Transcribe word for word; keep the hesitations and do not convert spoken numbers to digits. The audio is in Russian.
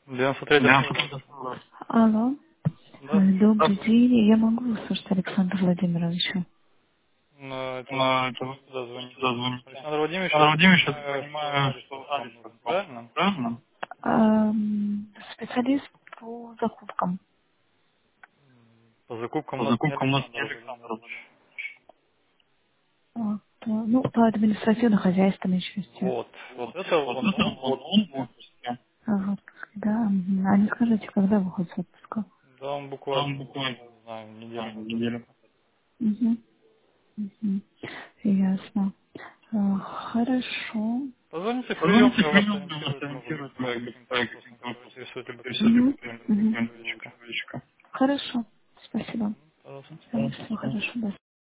девяносто третья Да. школа. Алло. Э, Да. Добрый день. Я могу услышать Александра Владимировича? Но это вы Ну, это вы сюда звоните. сюда звоните. Александр Владимирович, я Александр так Владимирович, я так понимаю, что понимаю, адрес что вам адрес нужен, вам правильно? правильно? Эм, Специалист по закупкам. По закупкам у По нас не закупкам у нас не Александр Александр Владимирович. Владимирович. Вот, э, ну, по административно-хозяйственной части. Вот. Вот Вот. это Вот он, это он в он, он в отпуске. отпуске. А вот, да. мгм. А не скажите, когда выходит с отпуска? Да, он Там буквально, буквально, не знаю, а, неделю назад. неделю. Угу. Угу. Ясно. А, хорошо. Позвоните в прием, Позвоните я вас прием, я вас ориентируют, может быть, ориентируют, по может быть, каким-то по вопросам, каким-то которые вопросам. интересуют, либо Мгм.